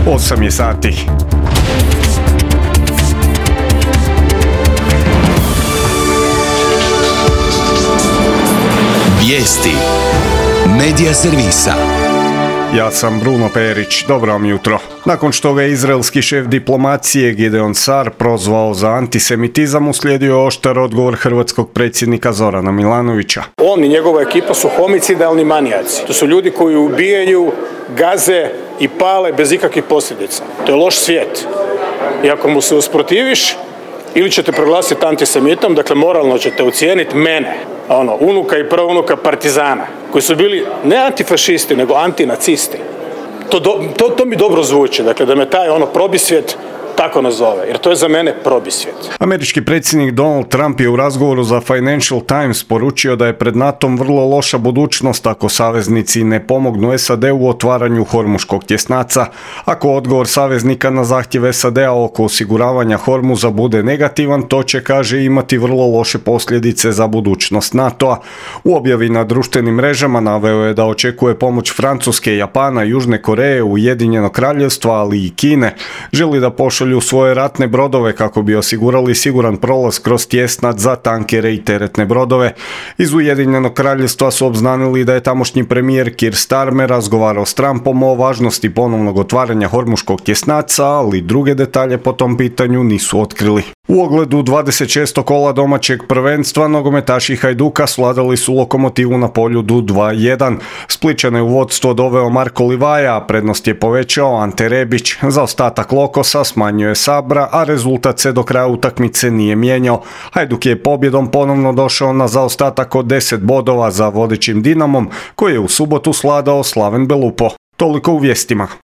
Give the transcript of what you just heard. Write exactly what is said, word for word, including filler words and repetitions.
osam je sati. Vijesti Medija servisa. Ja sam Bruno Perić, dobro vam jutro. Nakon što ga je izraelski šef diplomacije Gideon Sar prozvao za antisemitizam, uslijedio je oštar odgovor hrvatskog predsjednika Zorana Milanovića. On i njegova ekipa su homicidalni manijaci. To su ljudi koji ubijaju, gaze i pale bez ikakvih posljedica. To je loš svijet. I ako mu se usprotiviš, ili ćete proglasiti antisemitom, dakle moralno ćete ocijeniti mene, ono, unuka i praunuka partizana, koji su bili ne antifašisti, nego antinacisti. To, do, to, to mi dobro zvuči, dakle da me taj ono probisvijet tako nazove, jer to je za mene probisvijet. Američki predsjednik Donald Trump je u razgovoru za Financial Times poručio da je pred natom vrlo loša budućnost ako saveznici ne pomognu S A D u otvaranju Hormuškog tjesnaca. Ako odgovor saveznika na zahtjev S A D-a oko osiguravanja Hormuza bude negativan, to će, kaže, imati vrlo loše posljedice za budućnost NATO-a. U objavi na društvenim mrežama naveo je da očekuje pomoć Francuske, Japana, Južne Koreje, Ujedinjenog Kraljevstva, ali i Kine. Želi da pošalju u svoje ratne brodove kako bi osigurali siguran prolaz kroz tjesnac za tankere i teretne brodove. Iz Ujedinjenog Kraljevstva su obznanili da je tamošnji premijer Keir Starmer razgovarao s Trumpom o važnosti ponovnog otvaranja Hormuškog tjesnaca, ali druge detalje po tom pitanju nisu otkrili. U ogledu dvadeset šestog kola domaćeg prvenstva nogometaši Hajduka svladali su Lokomotivu na Poljudu dva jedan. Splićane u vodstvo doveo Marko Livaja, a prednost je povećao Ante Rebić. Za ostatak Lokosa smanjio je Sabra, a rezultat se do kraja utakmice nije mijenjao. Hajduk je pobjedom ponovno došao na zaostatak od deset bodova za vodećim Dinamom, koji je u subotu svladao Slaven Belupo. Toliko u vijestima.